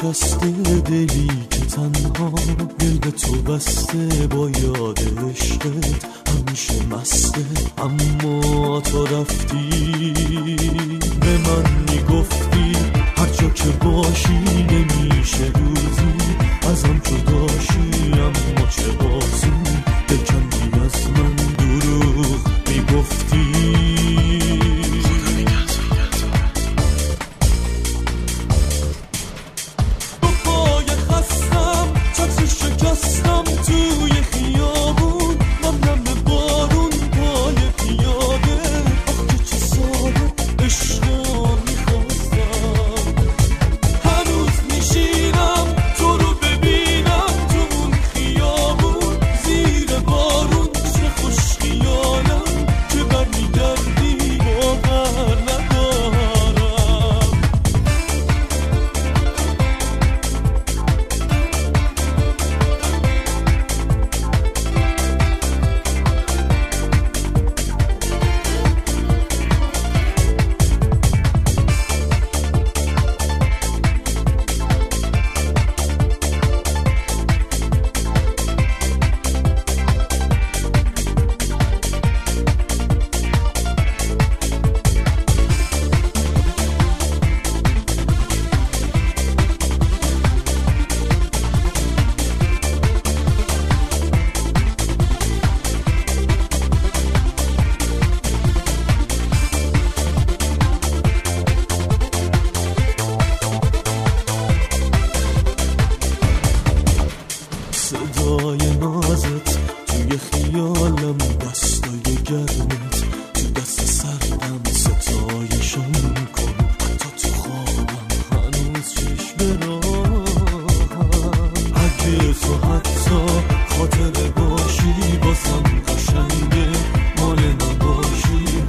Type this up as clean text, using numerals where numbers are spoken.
نشسته دلی که تنها دل به تو بسته، با یاد عشقت همیشه مسته. اما تو رفتی، به من میگفتی هر جا که باشی نمیشه روزی ازم جداشی. اما چه بازی بکندی از من دروغ میگفتی. شکستم توی خیابون، نم بارون پای پیاده. آخه چه ساده عشقا میخواستم. هنوز میشینم تو رو ببینم تو اون خیابون، زیر بارون چه خوش خیالم که برمیگردی باور ندارم. صدای نازت توی خیالم، دستای گرمت تو دست سردم، ستایشم کن حتی تو خوابم هنوز چشم راهم. اگه تو حتی خاطره باشی بازم قشنگه، مال نباشی